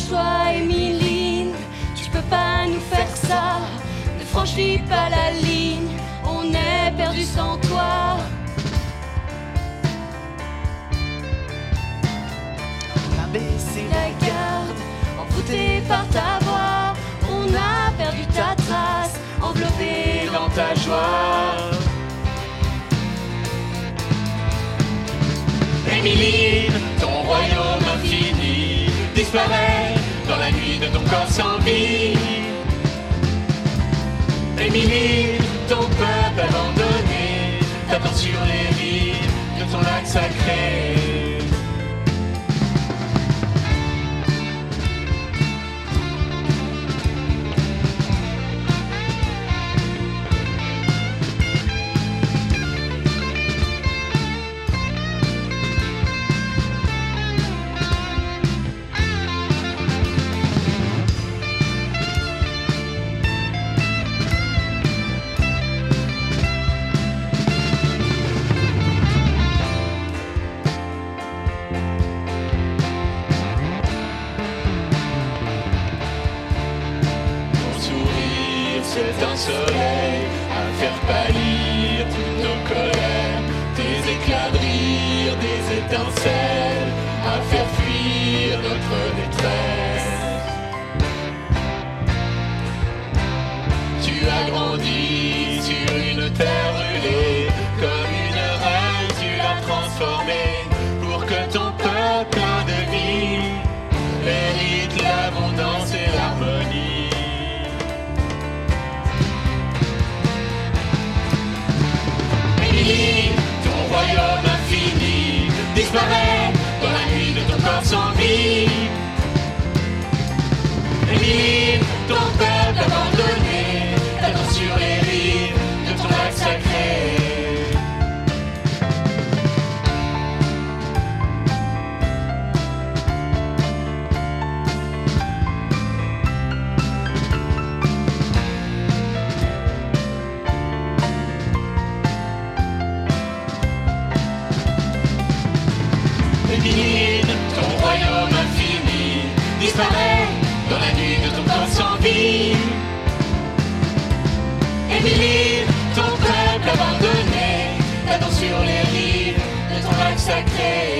choix, Émiline. Tu peux pas nous faire ça. Ne franchis pas la ligne. On est perdu sans toi. On a baissé La garde, envoûté par ta voix. On a perdu ta trace, enveloppé dans ta joie. Émiline, ton royaume infini disparaît dans la nuit de ton corps sans vie. Émiline, ton peuple abandonné t'attend sur les rives de ton lac sacré. C'est un soleil à faire pâlir toutes nos colères, des éclats de rire, des étincelles à faire fuir notre détresse. Tu as grandi sur une terre brûlée, comme une reine tu l'as transformée, pour que ton peuple plein de vie hérite l'abondance et l'harmonie. Ton royaume infini disparaît dans la nuit de ton corps sans vie. Émiline, ton peuple abandonné t'attend sur les rives de ton lac sacré. Émiline, ton royaume infini disparaît dans la nuit de ton corps sans vie. Émiline, ton peuple abandonné t'attend sur les rives de ton lac sacré.